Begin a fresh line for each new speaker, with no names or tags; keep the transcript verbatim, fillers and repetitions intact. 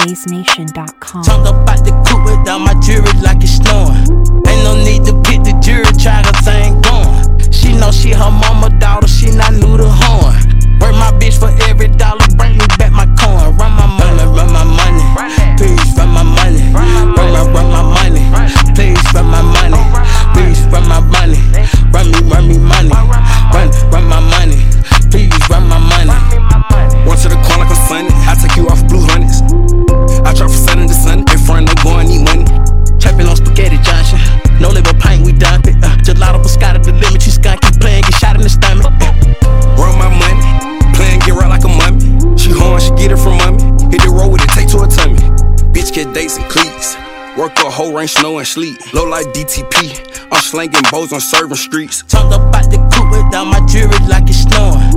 blaze nation dot com.
Talk about the coupe without my jury like it's snowing. Ain't no need to pick the jury, try cause I ain't going. She know she her mama daughter, she not new to horn. Work my bitch for every dollar, bring me back my coin. Run my money, run my money, please run my money. Run my, run my money, please run my money. Please run my money, run me, run me money. Run, run my money, please run my money.
One to the corner like I'm sunny, I take you off blue hundreds. I drop from sun to sun, in front no going need money.
Trapping on spaghetti Johnson, no label pint, we dump it. Uh, gelato Biscotti, the limit, you skunk, keep playing, get shot in the stomach. Uh.
Run my money, playing get right like a mummy. She horn, she get it from mommy. Hit the road with it, take to her tummy. Bitch get dates and cleats. Work a whole rain, snow and sleet. Low like D T P, I'm slanging bows on serving streets.
Talk about the coupe without my jury like it's snowing.